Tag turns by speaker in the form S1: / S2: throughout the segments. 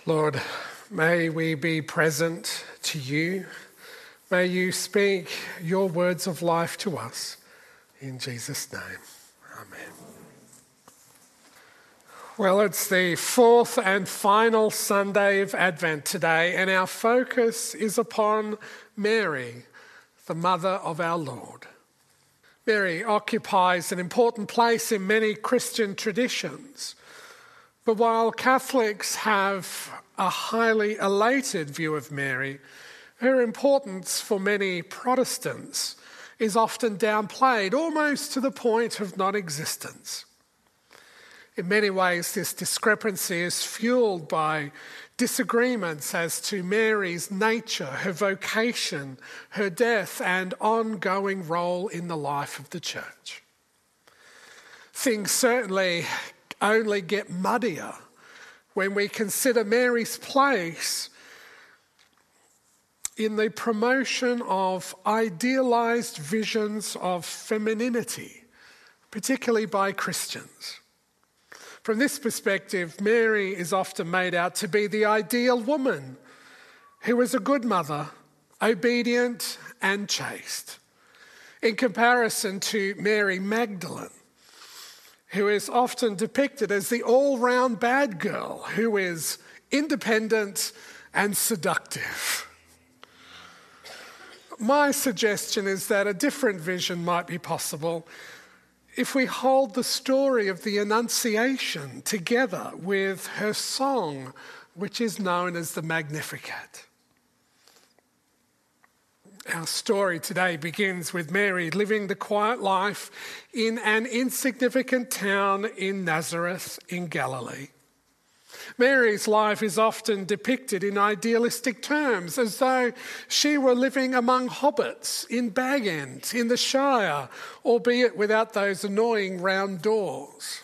S1: Lord, may we be present to you. May you speak your words of life to us. In Jesus' name, amen. Well, it's the fourth and final Sunday of Advent today, and our focus is upon Mary, the mother of our Lord. Mary occupies an important place in many Christian traditions. But while Catholics have a highly elated view of Mary, her importance for many Protestants is often downplayed, almost to the point of non-existence. In many ways, this discrepancy is fueled by disagreements as to Mary's nature, her vocation, her death, and ongoing role in the life of the church. Things certainly only get muddier when we consider Mary's place in the promotion of idealized visions of femininity, particularly by Christians. From this perspective, Mary is often made out to be the ideal woman who is a good mother, obedient and chaste, in comparison to Mary Magdalene, who is often depicted as the all-round bad girl who is independent and seductive. My suggestion is that a different vision might be possible if we hold the story of the Annunciation together with her song, which is known as the Magnificat. Our story today begins with Mary living the quiet life in an insignificant town in Nazareth in Galilee. Mary's life is often depicted in idealistic terms, as though she were living among hobbits in Bag End, in the Shire, albeit without those annoying round doors.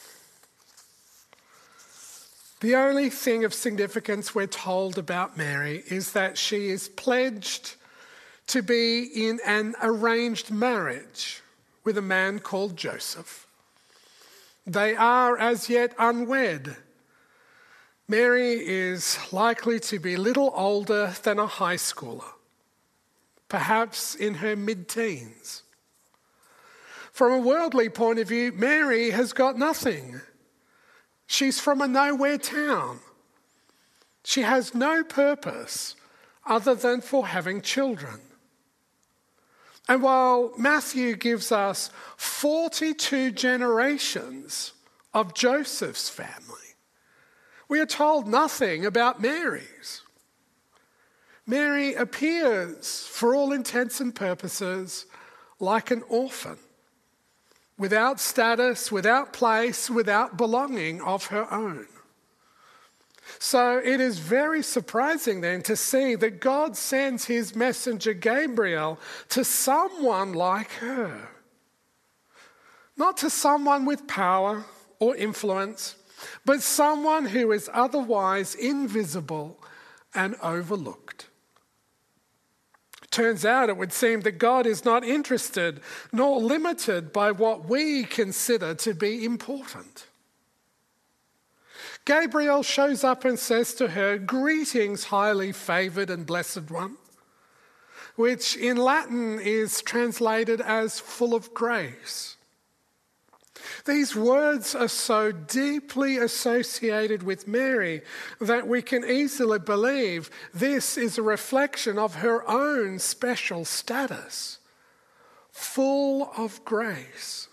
S1: The only thing of significance we're told about Mary is that she is pledged to be in an arranged marriage with a man called Joseph. They are as yet unwed. Mary is likely to be little older than a high schooler, perhaps in her mid-teens. From a worldly point of view, Mary has got nothing. She's from a nowhere town. She has no purpose other than for having children. And while Matthew gives us 42 generations of Joseph's family, we are told nothing about Mary's. Mary appears, for all intents and purposes, like an orphan, without status, without place, without belonging of her own. So it is very surprising then to see that God sends his messenger Gabriel to someone like her. Not to someone with power or influence, but someone who is otherwise invisible and overlooked. Turns out it would seem that God is not interested nor limited by what we consider to be important. Gabriel shows up and says to her, "Greetings, highly favoured and blessed one," which in Latin is translated as full of grace. These words are so deeply associated with Mary that we can easily believe this is a reflection of her own special status, full of grace.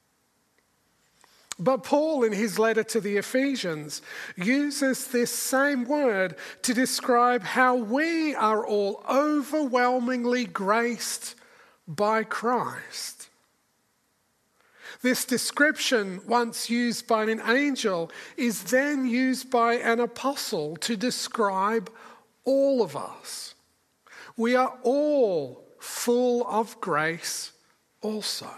S1: But Paul, in his letter to the Ephesians, uses this same word to describe how we are all overwhelmingly graced by Christ. This description, once used by an angel, is then used by an apostle to describe all of us. We are all full of grace also.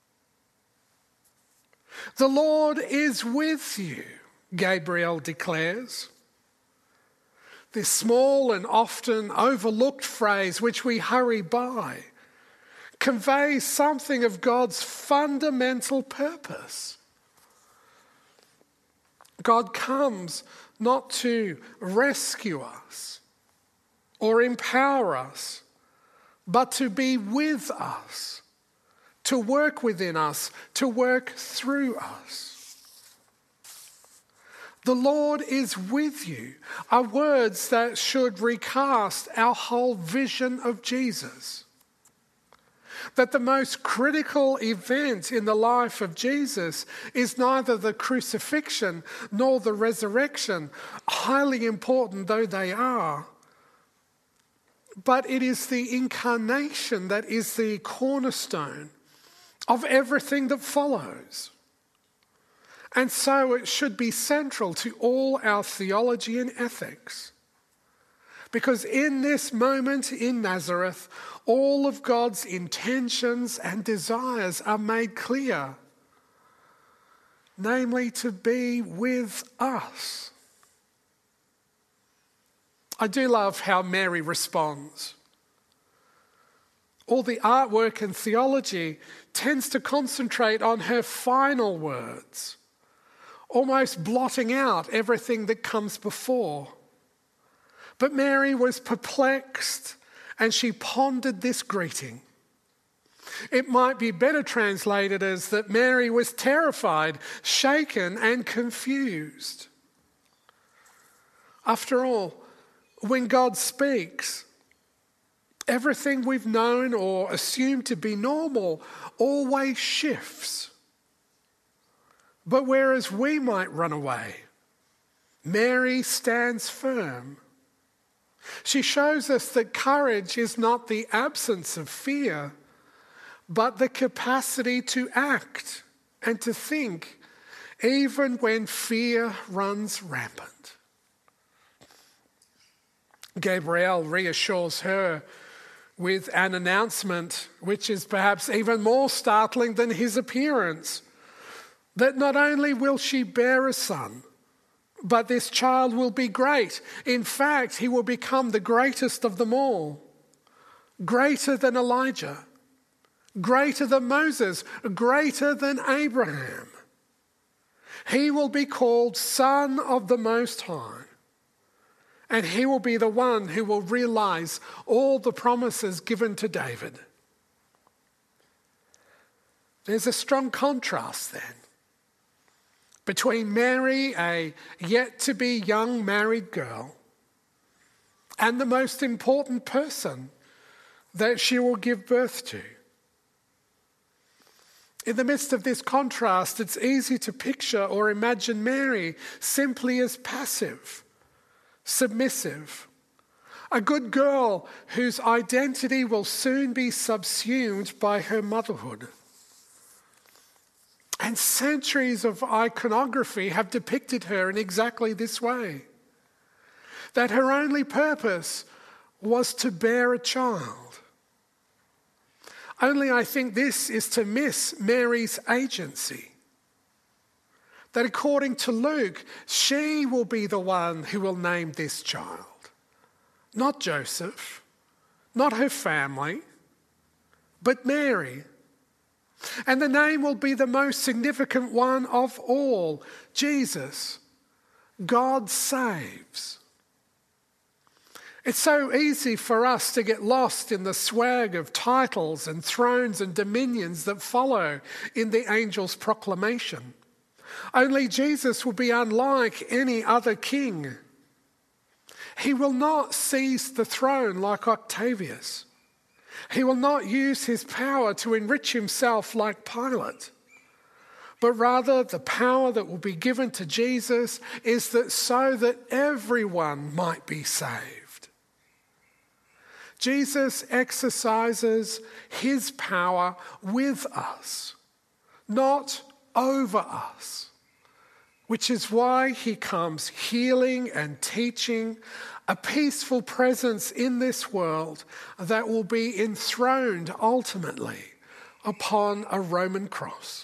S1: The Lord is with you, Gabriel declares. This small and often overlooked phrase, which we hurry by, conveys something of God's fundamental purpose. God comes not to rescue us or empower us, but to be with us, to work within us, to work through us. The Lord is with you are words that should recast our whole vision of Jesus. That the most critical event in the life of Jesus is neither the crucifixion nor the resurrection, highly important though they are, but it is the incarnation that is the cornerstone of everything that follows. And so it should be central to all our theology and ethics. Because in this moment in Nazareth, all of God's intentions and desires are made clear. Namely, to be with us. I do love how Mary responds. All the artwork and theology tends to concentrate on her final words, almost blotting out everything that comes before. But Mary was perplexed and she pondered this greeting. It might be better translated as that Mary was terrified, shaken, and confused. After all, when God speaks, everything we've known or assumed to be normal always shifts. But whereas we might run away, Mary stands firm. She shows us that courage is not the absence of fear, but the capacity to act and to think, even when fear runs rampant. Gabriel reassures her with an announcement which is perhaps even more startling than his appearance, that not only will she bear a son, but this child will be great. In fact, he will become the greatest of them all, greater than Elijah, greater than Moses, greater than Abraham. He will be called Son of the Most High. And he will be the one who will realize all the promises given to David. There's a strong contrast then between Mary, a yet-to-be young married girl, and the most important person that she will give birth to. In the midst of this contrast, it's easy to picture or imagine Mary simply as passive, submissive, a good girl whose identity will soon be subsumed by her motherhood. And centuries of iconography have depicted her in exactly this way. That her only purpose was to bear a child. Only I think this is to miss Mary's agency. That according to Luke, she will be the one who will name this child. Not Joseph, not her family, but Mary. And the name will be the most significant one of all, Jesus. God saves. It's so easy for us to get lost in the swag of titles and thrones and dominions that follow in the angel's proclamation. Only Jesus will be unlike any other king. He will not seize the throne like Octavius. He will not use his power to enrich himself like Pilate. But rather, the power that will be given to Jesus is that so that everyone might be saved. Jesus exercises his power with us, not over us, which is why he comes healing and teaching, a peaceful presence in this world that will be enthroned ultimately upon a Roman cross.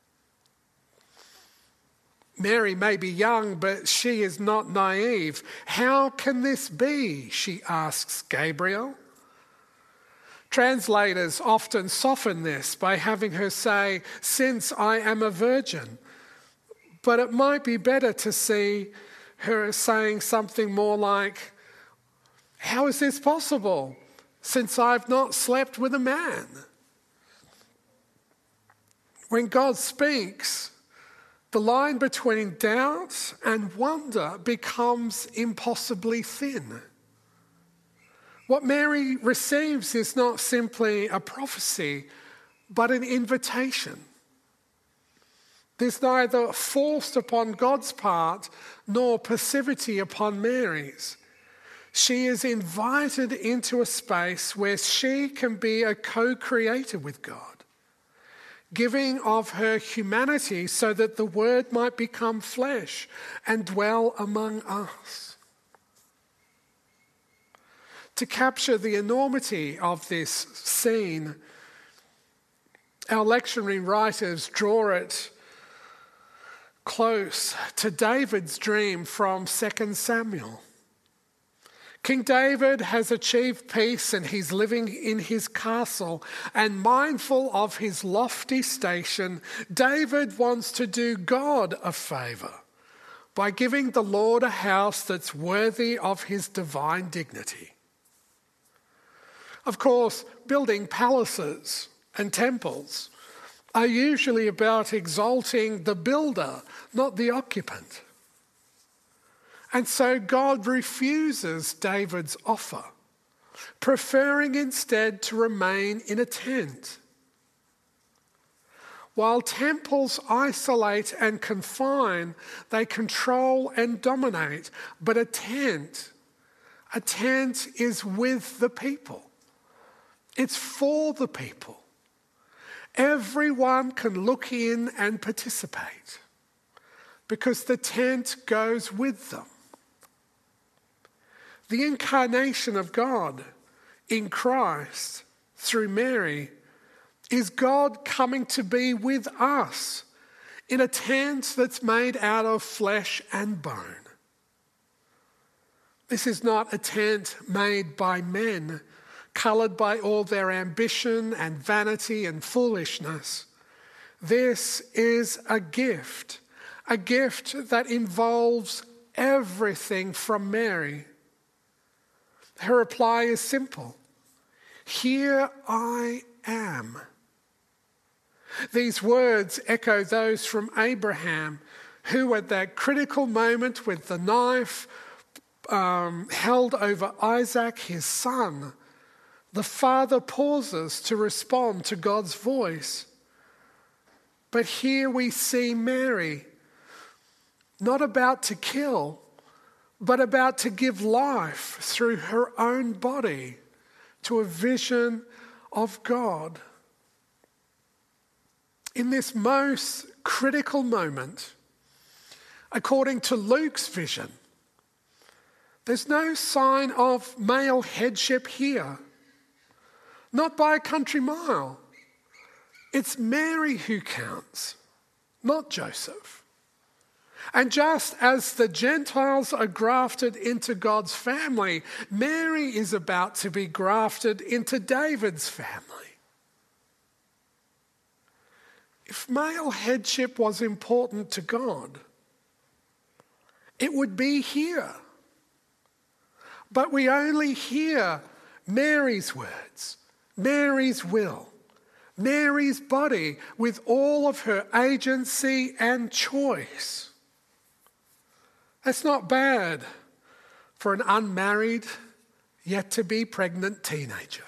S1: Mary may be young, but she is not naive. How can this be? She asks Gabriel. Translators often soften this by having her say, "Since I am a virgin." But it might be better to see her saying something more like, "How is this possible, since I've not slept with a man?" When God speaks, the line between doubt and wonder becomes impossibly thin. What Mary receives is not simply a prophecy, but an invitation. There's neither forced upon God's part nor passivity upon Mary's. She is invited into a space where she can be a co-creator with God, giving of her humanity so that the Word might become flesh and dwell among us. To capture the enormity of this scene, our lectionary writers draw it close to David's dream from 2 Samuel. King David has achieved peace and he's living in his castle, and mindful of his lofty station, David wants to do God a favour by giving the Lord a house that's worthy of his divine dignity. Of course, building palaces and temples are usually about exalting the builder, not the occupant. And so God refuses David's offer, preferring instead to remain in a tent. While temples isolate and confine, they control and dominate. But a tent is with the people. It's for the people. Everyone can look in and participate because the tent goes with them. The incarnation of God in Christ through Mary is God coming to be with us in a tent that's made out of flesh and bone. This is not a tent made by men, coloured by all their ambition and vanity and foolishness. This is a gift that involves everything from Mary. Her reply is simple: "Here I am." These words echo those from Abraham, who at that critical moment with the knife held over Isaac, his son, the father pauses to respond to God's voice. But here we see Mary, not about to kill, but about to give life through her own body to a vision of God. In this most critical moment, according to Luke's vision, there's no sign of male headship here. Not by a country mile. It's Mary who counts, not Joseph. And just as the Gentiles are grafted into God's family, Mary is about to be grafted into David's family. If male headship was important to God, it would be here. But we only hear Mary's words, Mary's will, Mary's body with all of her agency and choice. That's not bad for an unmarried, yet-to-be pregnant teenager.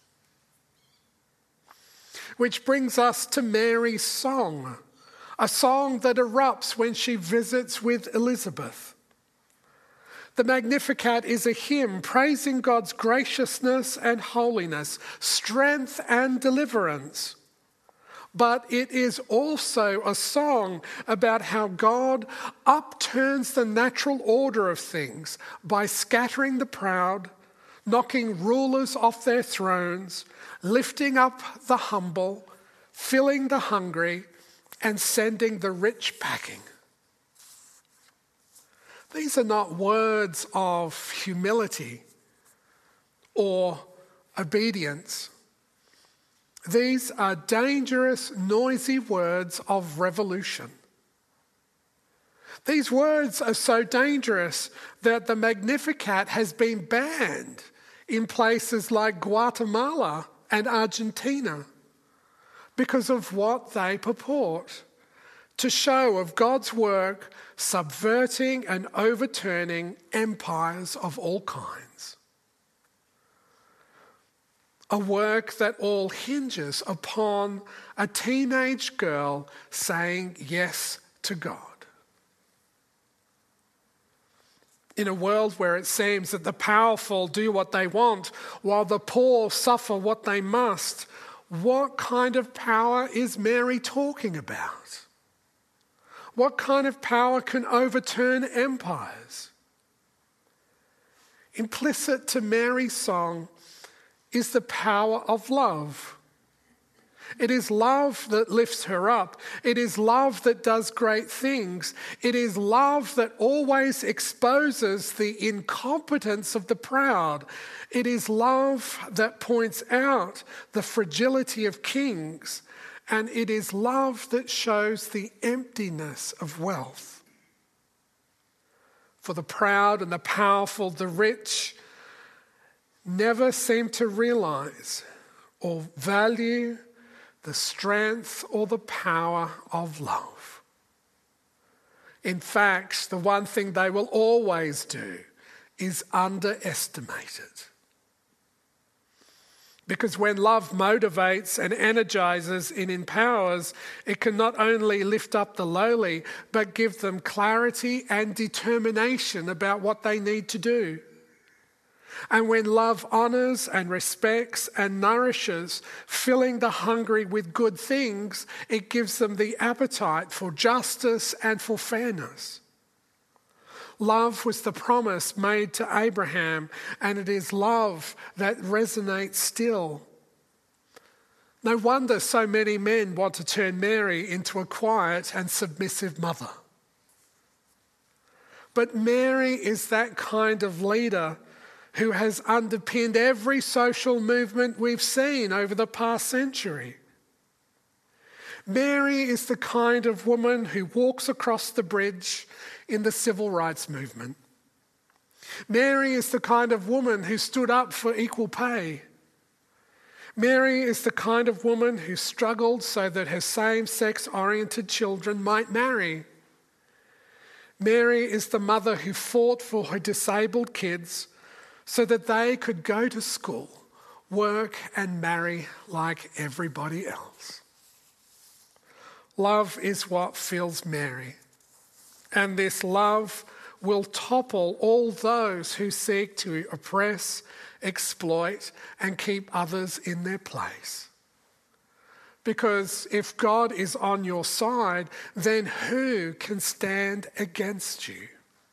S1: Which brings us to Mary's song, a song that erupts when she visits with Elizabeth. The Magnificat is a hymn praising God's graciousness and holiness, strength and deliverance. But it is also a song about how God upturns the natural order of things by scattering the proud, knocking rulers off their thrones, lifting up the humble, filling the hungry, and sending the rich packing. These are not words of humility or obedience. These are dangerous, noisy words of revolution. These words are so dangerous that the Magnificat has been banned in places like Guatemala and Argentina because of what they purport to show of God's work subverting and overturning empires of all kinds. A work that all hinges upon a teenage girl saying yes to God. In a world where it seems that the powerful do what they want while the poor suffer what they must, what kind of power is Mary talking about? What kind of power can overturn empires? Implicit to Mary's song is the power of love. It is love that lifts her up. It is love that does great things. It is love that always exposes the incompetence of the proud. It is love that points out the fragility of kings. And it is love that shows the emptiness of wealth. For the proud and the powerful, the rich, never seem to realize or value the strength or the power of love. In fact, the one thing they will always do is underestimate it. Because when love motivates and energizes and empowers, it can not only lift up the lowly, but give them clarity and determination about what they need to do. And when love honors and respects and nourishes, filling the hungry with good things, it gives them the appetite for justice and for fairness. Love was the promise made to Abraham, and it is love that resonates still. No wonder so many men want to turn Mary into a quiet and submissive mother. But Mary is that kind of leader who has underpinned every social movement we've seen over the past century. Mary is the kind of woman who walks across the bridge in the civil rights movement. Mary is the kind of woman who stood up for equal pay. Mary is the kind of woman who struggled so that her same-sex oriented children might marry. Mary is the mother who fought for her disabled kids so that they could go to school, work and marry like everybody else. Love is what fills Mary, and this love will topple all those who seek to oppress, exploit, and keep others in their place. Because if God is on your side, then who can stand against you?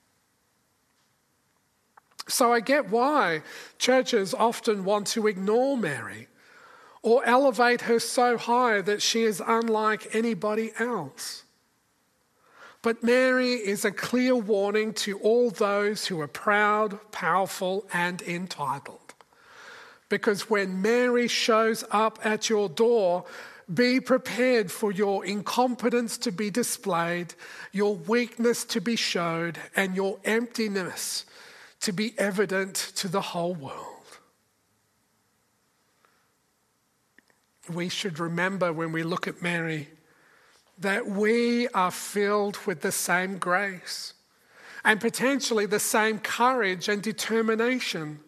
S1: So I get why churches often want to ignore Mary or elevate her so high that she is unlike anybody else. But Mary is a clear warning to all those who are proud, powerful, and entitled. Because when Mary shows up at your door, be prepared for your incompetence to be displayed, your weakness to be showed, and your emptiness to be evident to the whole world. We should remember when we look at Mary that we are filled with the same grace and potentially the same courage and determination.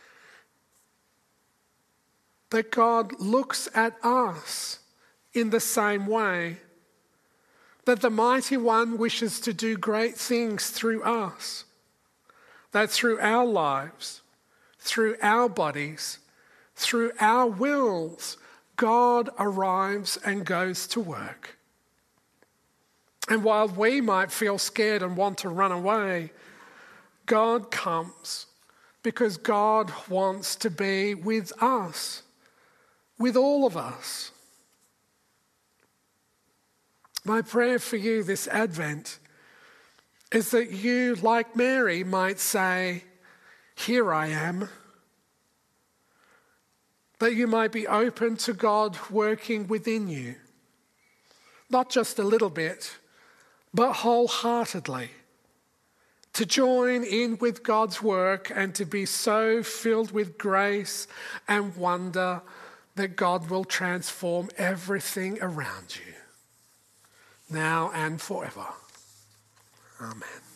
S1: That God looks at us in the same way. That the Mighty One wishes to do great things through us. That through our lives, through our bodies, through our wills, God arrives and goes to work. And while we might feel scared and want to run away, God comes because God wants to be with us, with all of us. My prayer for you this Advent is that you, like Mary, might say, "Here I am." That you might be open to God working within you. Not just a little bit, but wholeheartedly. to join in with God's work and to be so filled with grace and wonder that God will transform everything around you, now and forever. Amen.